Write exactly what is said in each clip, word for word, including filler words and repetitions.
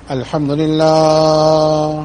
الحمد لله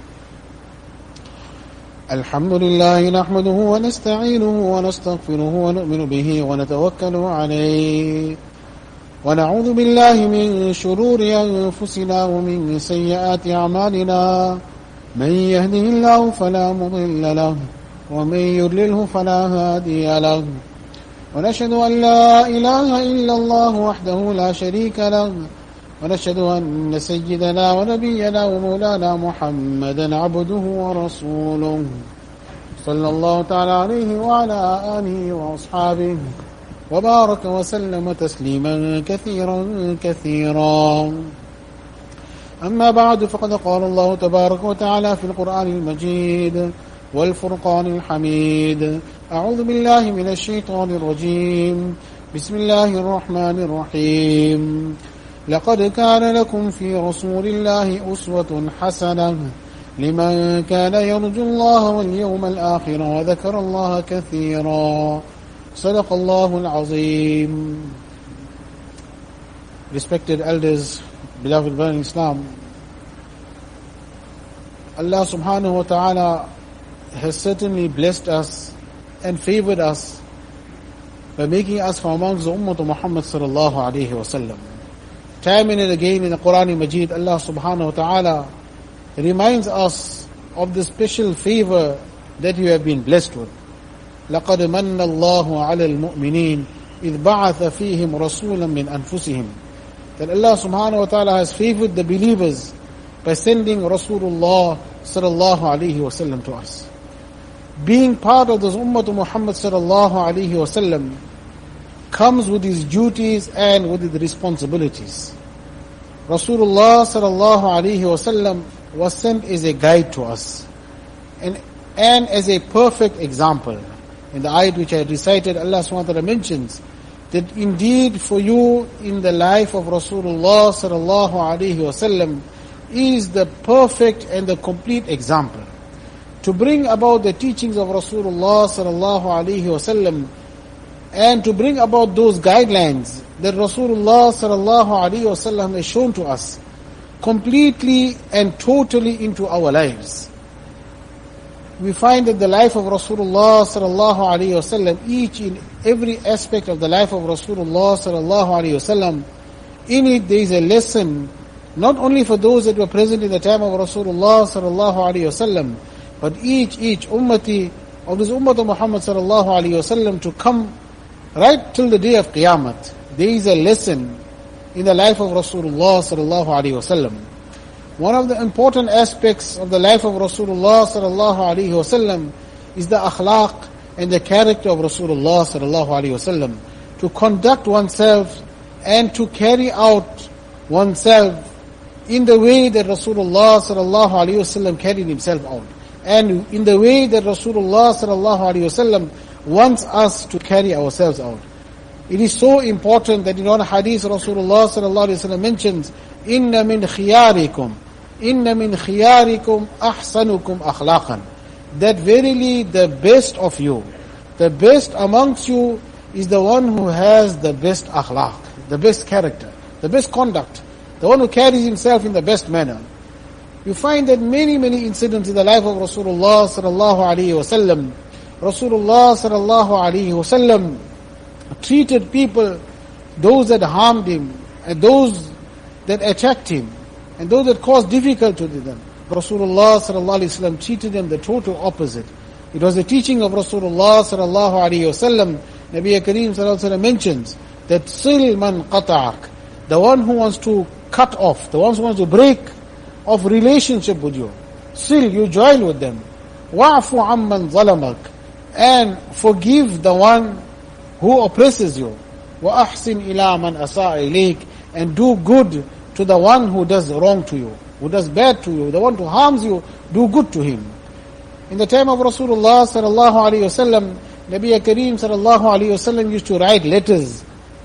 الحمد لله نحمده ونستعينه ونستغفره ونؤمن به ونتوكل عليه ونعوذ بالله من شرور أنفسنا ومن سيئات أعمالنا من يهده الله فلا مضل له ومن يضلله فلا هادي له ونشهد أن لا إله إلا الله وحده لا شريك له ونشهد أن سيدنا ونبينا ومولانا محمدا عبده ورسوله صلى الله تعالى عليه وعلى آله وأصحابه وبارك وسلم تسليما كثيرا كثيرا. أما بعد، فقد قال الله تبارك وتعالى في القرآن المجيد والفرقان الحميد: أعوذ بالله من الشيطان الرجيم، بسم الله الرحمن الرحيم. لقد كان لكم في رسول الله أسوة حسنة لمن كان يرجو الله واليوم الآخر وذكر الله كثيرا. صدق الله العظيم. Respected elders, beloved brothers in Islam, Allah subhanahu wa ta'ala has certainly blessed us and favored us by making us from amongst the Ummah of Muhammad sallallahu alayhi wa sallam. Time and again in the Quran Majid, Allah subhanahu wa ta'ala reminds us of the special favor that you have been blessed with. لَقَدْ مَنَّ اللَّهُ عَلَى الْمُؤْمِنِينَ إِذْ بَعَثَ فِيهِمْ رَسُولًا مِنْ أَنفُسِهِمْ. That Allah subhanahu wa ta'ala has favored the believers by sending Rasulullah sallallahu alayhi wa sallam to us. Being part of this Ummah of Muhammad sallallahu alayhi wa sallam comes with his duties and with his responsibilities. Rasulullah sallallahu alayhi wa sallam was sent as a guide to us and, and as a perfect example. In the ayat which I recited, Allah subhanahu wa ta'ala mentions that indeed for you in the life of Rasulullah sallallahu alayhi wa sallam is the perfect and the complete example. To bring about the teachings of Rasulullah sallallahu alayhi wa sallam and to bring about those guidelines that Rasulullah sallallahu alayhi wa sallam has shown to us completely and totally into our lives. We find that the life of Rasulullah sallallahu alayhi wa sallam, each in every aspect of the life of Rasulullah sallallahu alayhi wa sallam, in it there is a lesson not only for those that were present in the time of Rasulullah sallallahu alayhi wa sallam, but each, each ummati of this ummah of Muhammad sallallahu alayhi wa sallam to come right till the day of Qiyamah. There is a lesson in the life of Rasulullah sallallahu alayhi wa sallam. One of the important aspects of the life of Rasulullah sallallahu alayhi wa sallam is the akhlaq and the character of Rasulullah sallallahu alayhi wa sallam. To conduct oneself and to carry out oneself in the way that Rasulullah sallallahu alayhi wa sallam carried himself out, and in the way that Rasulullah sallallahu alayhi wa sallam wants us to carry ourselves out. It is so important that in one hadith Rasulullah sallallahu alayhi wa sallam mentions, Inna min khiyarikum, Inna min khiyarikum ahsanukum akhlaqan. That verily the best of you, the best amongst you is the one who has the best akhlaq, the best character, the best conduct, the one who carries himself in the best manner. You find that many, many incidents in the life of Rasulullah sallallahu alayhi wa sallam, Rasulullah sallallahu alayhi wa sallam treated people, those that harmed him, and those that attacked him, and those that caused difficulty to them. Rasulullah sallallahu alayhi wa sallam treated them the total opposite. It was the teaching of Rasulullah sallallahu alayhi wa sallam. Nabi Kareem sallallahu alayhi wa sallam mentions that sil man qata'ak, the one who wants to cut off, the one who wants to break off relationship with you, still you join with them. Wa'fu amman zalamak, and forgive the one who oppresses you. Wa ahsin ila man asa'a ilayk, and do good to the one who does wrong to you, who does bad to you, the one who harms you, do good to him. In the time of Rasulullah sallallahu alayhi wa sallam, Nabi Kareem sallallahu alayhi wa sallam used to write letters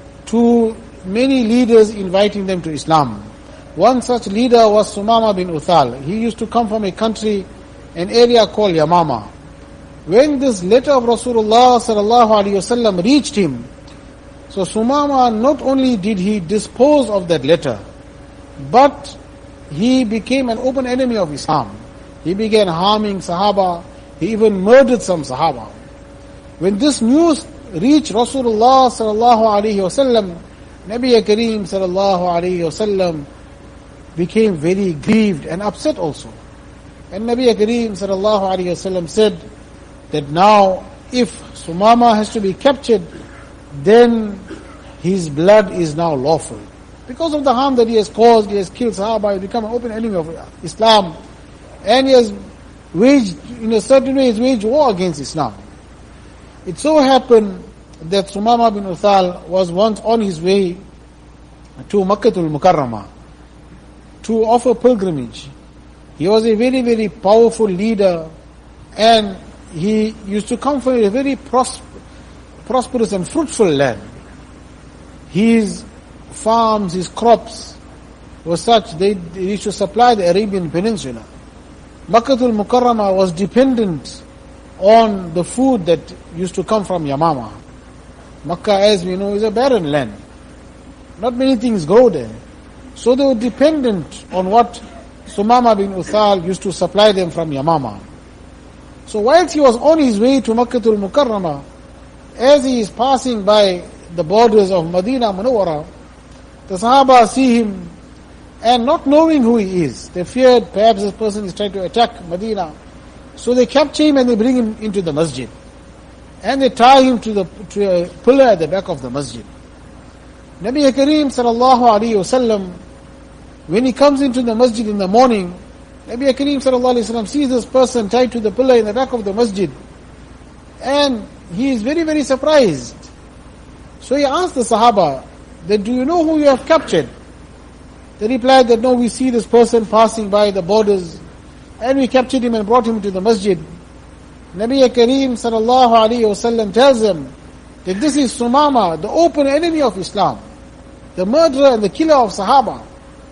to many leaders inviting them to Islam. One such leader was Sumama bin Uthal. He used to come from a country, an area called Yamama. When this letter of Rasulullah sallallahu alaihi wasallam reached him, so Sumama, not only did he dispose of that letter, but he became an open enemy of Islam. He began harming Sahaba. He even murdered some Sahaba. When this news reached Rasulullah sallallahu alaihi wasallam, Nabi Kareem sallallahu alaihi wasallam became very grieved and upset also. And Nabi Kareem sallallahu alaihi wasallam said that now if Sumama has to be captured, then his blood is now lawful. Because of the harm that he has caused, he has killed Sahaba, he has become an open enemy of Islam, and he has waged, in a certain way, he has waged war against Islam. It so happened that Sumama bin Uthal was once on his way to Makkatul Mukarramah to offer pilgrimage. He was a very, very powerful leader, and he used to come from a very pros- prosperous and fruitful land. His farms, his crops were such, they, they used to supply the Arabian Peninsula. Makkatul Mukarramah was dependent on the food that used to come from Yamama. Makkah, as we know, is a barren land. Not many things grow there. So they were dependent on what Sumama bin Uthal used to supply them from Yamama. So whilst he was on his way to Makkatul Mukarramah, as he is passing by the borders of Medina Munawwara, the Sahaba see him, and not knowing who he is, they feared perhaps this person is trying to attack Medina. So they capture him and they bring him into the masjid. And they tie him to the to a pillar at the back of the masjid. Nabi Kareem sallallahu alayhi wasallam, when he comes into the masjid in the morning, Nabi Kareem sallallahu alayhi wasallam sees this person tied to the pillar in the back of the masjid. And he is very, very surprised. So he asked the Sahaba, that, do you know who you have captured? They replied that, no, we see this person passing by the borders, and we captured him and brought him to the masjid. Nabi Kareem sallallahu alayhi wasallam tells them that this is Sumama, the open enemy of Islam, the murderer and the killer of Sahaba.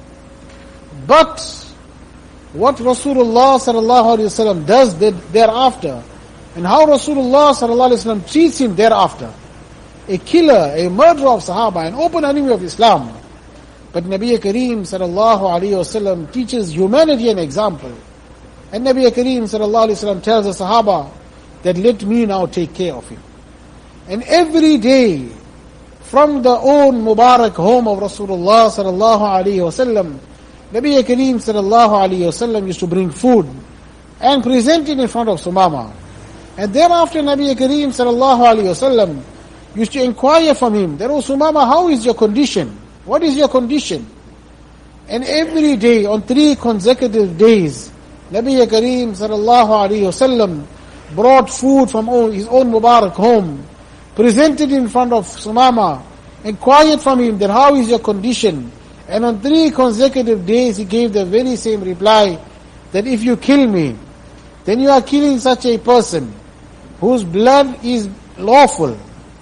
But what Rasulullah sallallahu alayhi wasallam does thereafter, and how Rasulullah sallallahu alayhi wasallam treats him thereafter, a killer, a murderer of Sahaba, an open enemy of Islam. But Nabi Kareem sallallahu alayhi wasallam teaches humanity an example. And Nabi Kareem sallallahu alayhi wasallam tells the Sahaba that let me now take care of him. And every day, from the own Mubarak home of Rasulullah sallallahu alayhi wasallam, Nabi Kareem sallallahu alayhi wasallam used to bring food and present it in front of Sumama. And thereafter Nabi Kareem sallallahu alayhi wasallam used to inquire from him, that, oh Sumama, how is your condition? What is your condition? And every day, on three consecutive days, Nabi Kareem sallallahu alayhi wasallam brought food from his own Mubarak home, presented in front of Sumama, inquired from him that how is your condition? And on three consecutive days he gave the very same reply, that if you kill me, then you are killing such a person whose blood is lawful.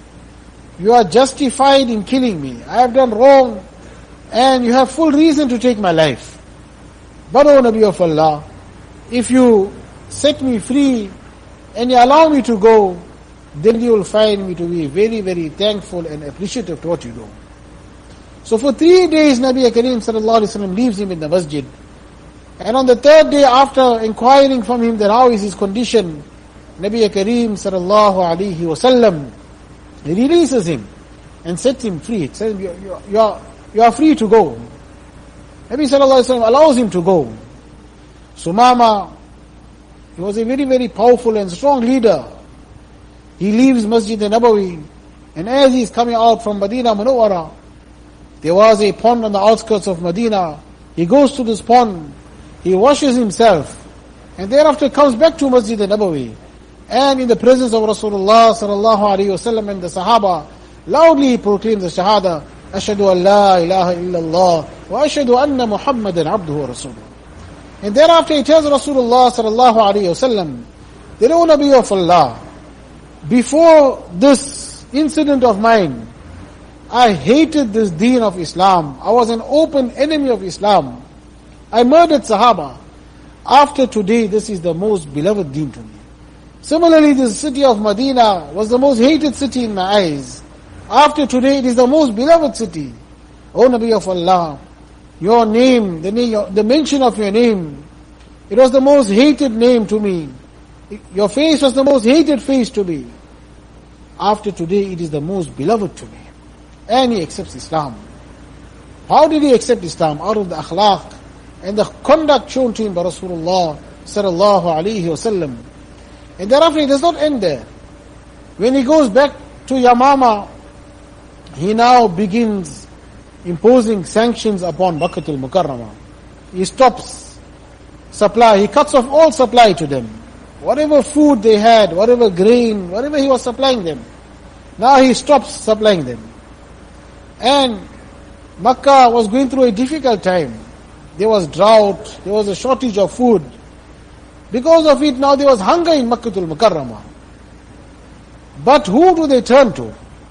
You are justified in killing me. I have done wrong, and you have full reason to take my life. But O Nabi of Allah, if you set me free and you allow me to go, then you will find me to be very, very thankful and appreciative to what you do. So for three days, Nabi Kareem sallallahu alayhi wasallam leaves him in the masjid. And on the third day, after inquiring from him that how is his condition, Nabi Kareem sallallahu alayhi wasallam releases him and sets him free. It says, you, you, you, are, you are free to go. Nabi sallallahu alayhi wasallam allows him to go. Sumama, he was a very, very powerful and strong leader. He leaves Masjid al-Nabawi, and as he is coming out from Medina Munawwara, there was a pond on the outskirts of Medina. He goes to this pond, he washes himself, and thereafter comes back to Masjid al-Nabawi. And in the presence of Rasulullah sallallahu alayhi wasallam and the Sahaba, loudly he proclaims the Shahada, Ashhadu an la ilaha illallah, wa ashhadu anna Muhammadan abduhu wa rasuluh. And thereafter he tells Rasulullah sallallahu alayhi wasallam, that, O Nabi of Allah, before this incident of mine, I hated this deen of Islam. I was an open enemy of Islam. I murdered Sahaba. After today, this is the most beloved deen to me. Similarly, the city of Medina was the most hated city in my eyes. After today, it is the most beloved city. O Nabi of Allah, Your name, the name, the mention of your name, it was the most hated name to me. Your face was the most hated face to me. After today, it is the most beloved to me. And he accepts Islam. How did he accept Islam? Out of the akhlaq and the conduct shown to him by Rasulullah sallallahu alaihi wasallam. And thereafter, it does not end there. When he goes back to Yamama, he now begins imposing sanctions upon Makkatul Mukarramah. He stops supply, he cuts off all supply to them. Whatever food they had, whatever grain, whatever he was supplying them, now he stops supplying them. And Makkah was going through a difficult time. There was drought, there was a shortage of food. Because of it, now there was hunger in Makkatul Mukarramah. But who do they turn to?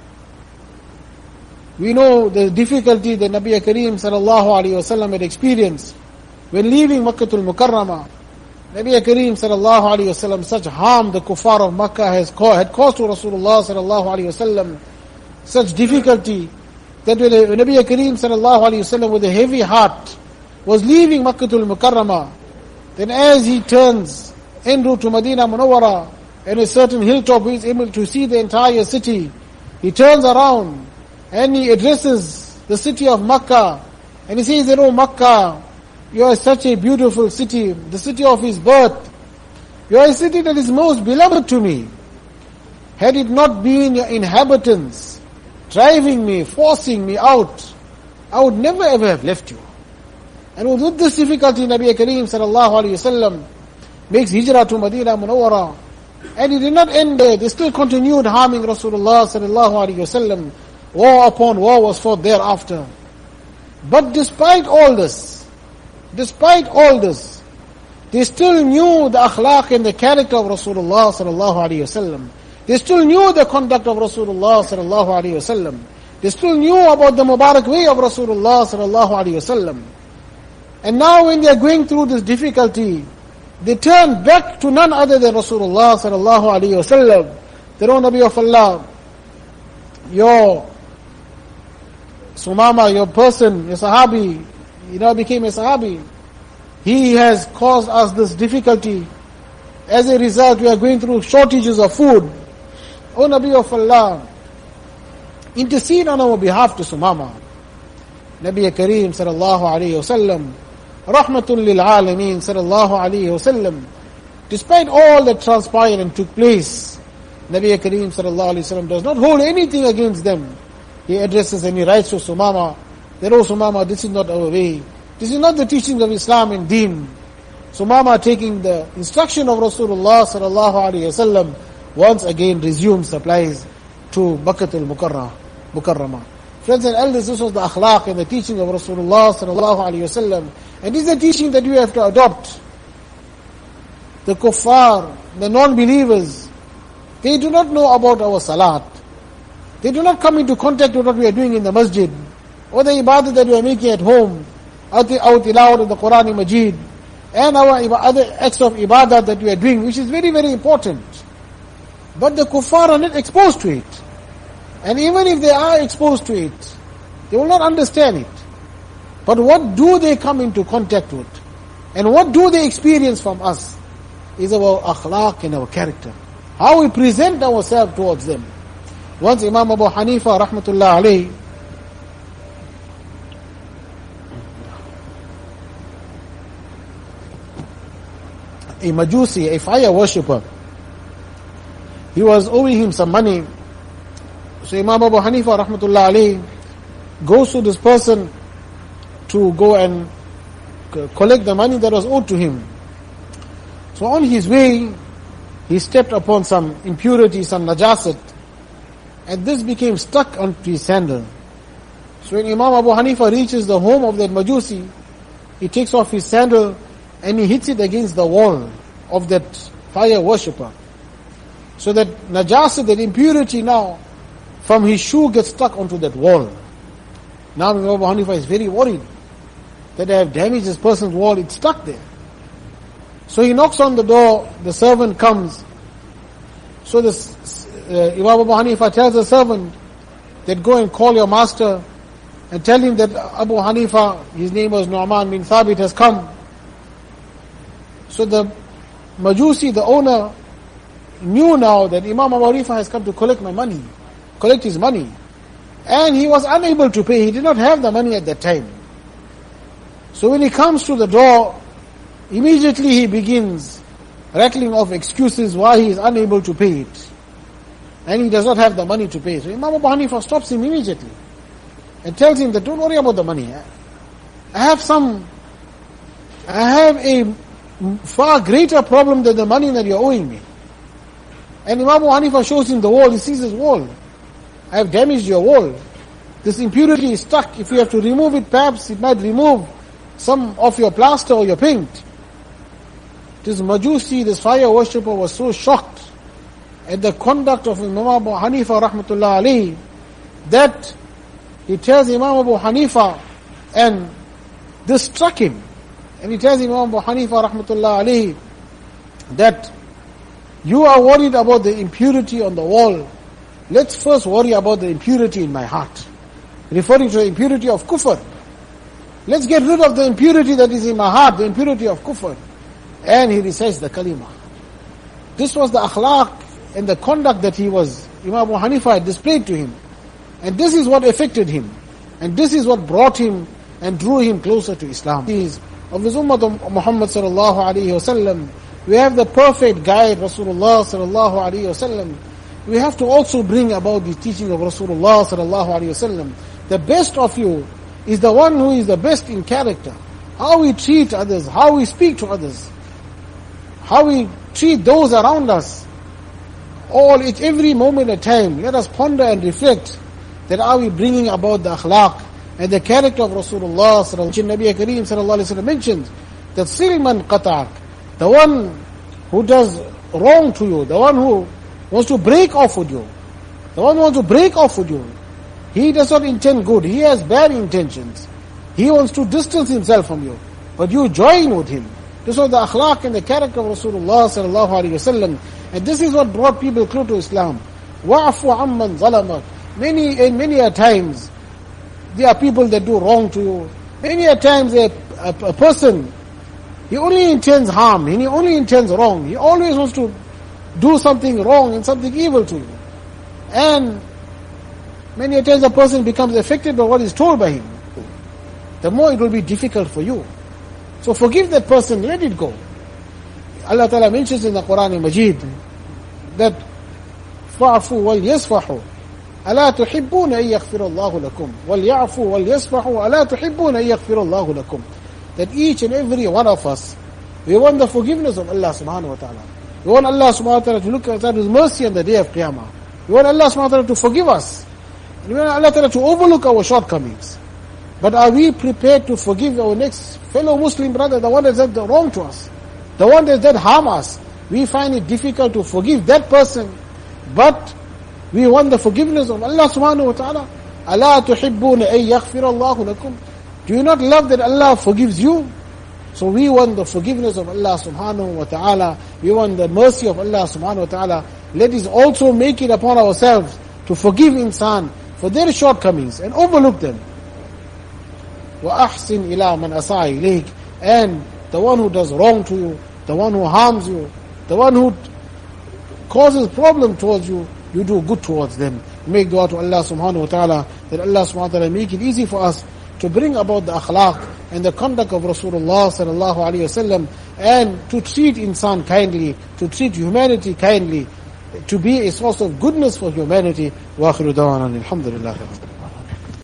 We know the difficulty that Nabi Kareem sallallahu alaihi wasallam had experienced when leaving Makkatul Mukarramah. Nabi Kareem sallallahu alaihi wasallam, such harm the kuffar of Makkah has caused, had caused to Rasulullah sallallahu alaihi wasallam, such difficulty that when Nabi Kareem sallallahu alaihi wasallam with a heavy heart was leaving Makkatul Mukarramah, then as he turns en route to Medina Munawwara, and a certain hilltop he is able to see the entire city, he turns around and he addresses the city of Makkah, and he says, "Oh Makkah, you are such a beautiful city, the city of his birth. You are a city that is most beloved to me. Had it not been your inhabitants driving me, forcing me out, I would never ever have left you." And with this difficulty, Nabi Kareem sallallahu alaihi wasallam makes hijrah to Medina Munawwara. And it did not end there. They still continued harming Rasulullah sallallahu alaihi wasallam. War upon war was fought thereafter. But despite all this, despite all this, they still knew the akhlaq and the character of Rasulullah sallallahu alaihi wasallam. They still knew the conduct of Rasulullah sallallahu alaihi wasallam. They still knew about the Mubarak way of Rasulullah sallallahu alaihi wasallam. And now when they are going through this difficulty, they turn back to none other than Rasulullah sallallahu alaihi wasallam. Their own Nabi of Allah, your Sumama, your person, your Sahabi, he now became a Sahabi. He has caused us this difficulty. As a result, we are going through shortages of food. O Nabi of Allah, intercede on our behalf to Sumama. Nabi Kareem sallallahu alayhi wasallam, rahmatul lil alameen sallallahu alayhi wasallam. Despite all that transpired and took place, Nabi Kareem sallallahu alayhi wasallam does not hold anything against them. He addresses and he writes to Sumama that, "Oh Sumama, this is not our way. This is not the teaching of Islam and Deen." Sumama, taking the instruction of Rasulullah sallallahu alayhi wasallam, once again resumes supplies to Makkatul Mukarramah. Friends and elders, this was the akhlaq and the teaching of Rasulullah sallallahu alayhi wasallam. And this is the teaching that we have to adopt. The kuffar, the non-believers, they do not know about our salat. They do not come into contact with what we are doing in the masjid, or the ibadah that we are making at home, or tilawat of the Quran Majid, and our other acts of ibadah that we are doing, which is very, very important. But the kuffar are not exposed to it. And even if they are exposed to it, they will not understand it. But what do they come into contact with? And what do they experience from us? Is our akhlaq and our character. How we present ourselves towards them. Once Imam Abu Hanifa rahmatullah alayhi, a Majusi, a fire worshipper, he was owing him some money. So Imam Abu Hanifa rahmatullah alayhi goes to this person to go and collect the money that was owed to him. So on his way, he stepped upon some impurity, some najasat, and this became stuck onto his sandal. So when Imam Abu Hanifa reaches the home of that Majusi, he takes off his sandal and he hits it against the wall of that fire worshipper. So that najasat, that impurity now, from his shoe gets stuck onto that wall. Now Imam Abu Hanifa is very worried that I have damaged this person's wall, it's stuck there. So he knocks on the door, the servant comes. So this, uh, Imam Abu Hanifa tells the servant that go and call your master and tell him that Abu Hanifa, his name was Nu'man bin Thabit, has come. So the Majusi, the owner, knew now that Imam Abu Hanifa has come to collect my money, collect his money. And he was unable to pay. He did not have the money at that time. So when he comes to the door, immediately he begins rattling off excuses why he is unable to pay it. And he does not have the money to pay. So Imam Abu Hanifa stops him immediately and tells him that don't worry about the money. I have some, I have a far greater problem than the money that you're owing me. And Imam Abu Hanifa shows him the wall. He sees his wall. I have damaged your wall. This impurity is stuck. If you have to remove it, perhaps it might remove some of your plaster or your paint. This Majusi, this fire worshipper, was so shocked at the conduct of Imam Abu Hanifa rahmatullah alayhi that he tells Imam Abu Hanifa, and this struck him, and he tells Imam Abu Hanifa rahmatullah alayhi that you are worried about the impurity on the wall. Let's first worry about the impurity in my heart. Referring to the impurity of kufr. Let's get rid of the impurity that is in my heart, the impurity of kufr. And he recites the kalima. This was the akhlaq and the conduct that he was, Imam Abu Hanifa had displayed to him. And this is what affected him. And this is what brought him and drew him closer to Islam. Is of his ummah of Muhammad sallallahu alayhi wa sallam, we have the perfect guide, Rasulullah sallallahu alayhi wa sallam. We have to also bring about the teaching of Rasulullah sallallahu alayhi wa sallam. The best of you is the one who is the best in character. How we treat others, how we speak to others, how we treat those around us. All, at every moment of time, let us ponder and reflect that are we bringing about the akhlaq and the character of Rasulullah sallallahu alayhi wa sallam. Nabi Kareem sallallahu alayhi wa sallam mentioned that silman qata'ak, the one who does wrong to you, the one who wants to break off with you, the one who wants to break off with you, he does not intend good, he has bad intentions. He wants to distance himself from you, but you join with him. This was the akhlaq and the character of Rasulullah sallallahu alayhi wa sallam. And this is what brought people close to Islam. Wa'afu amman zalamak. Many and many a times, there are people that do wrong to you. Many a times a, a, a person, he only intends harm, and he only intends wrong. He always wants to do something wrong and something evil to you. And many a times a person becomes affected by what is told by him. The more it will be difficult for you. So forgive that person, let it go. Allah Ta'ala mentions in the Quran al-Majid that فَعْفُوا وَلْيَصْفَحُوا أَلَا تُحِبُّونَ أَن يَغْفِرَ اللَّهُ لَكُمْ وَلْيَعْفُوا وَلْيَصْفَحُوا أَلَا تُحِبُّونَ أَن يَغْفِرَ اللَّهُ لَكُمْ. That each and every one of us, we want the forgiveness of Allah subhanahu wa ta'ala. We want Allah subhanahu wa ta'ala to look at us with mercy on the day of Qiyamah. We want Allah subhanahu wa ta'ala to forgive us. And we want Allah ta'ala to overlook our shortcomings. But are we prepared to forgive our next fellow Muslim brother, the one that did wrong to us, the one that did harm us? We find it difficult to forgive that person, but we want the forgiveness of Allah subhanahu wa ta'ala. أَلَا تُحِبُّونَ أَن يَغْفِرَ اللَّهُ لَكُمْ. Do you not love that Allah forgives you? So we want the forgiveness of Allah subhanahu wa ta'ala. We want the mercy of Allah subhanahu wa ta'ala. Let us also make it upon ourselves to forgive insan for their shortcomings and overlook them. وَأَحْسِنْ إِلَىٰ مَنْ أَسَاءَ إِلَيْكَ. And the one who does wrong to you, the one who harms you, the one who causes problem towards you, you do good towards them. Make dua to Allah subhanahu wa ta'ala that Allah subhanahu wa ta'ala make it easy for us to bring about the akhlaq and the conduct of Rasulullah sallallahu alayhi wa sallam, and to treat insan kindly, to treat humanity kindly, to be a source of goodness for humanity. Wa akhiru da'wana alhamdulillah.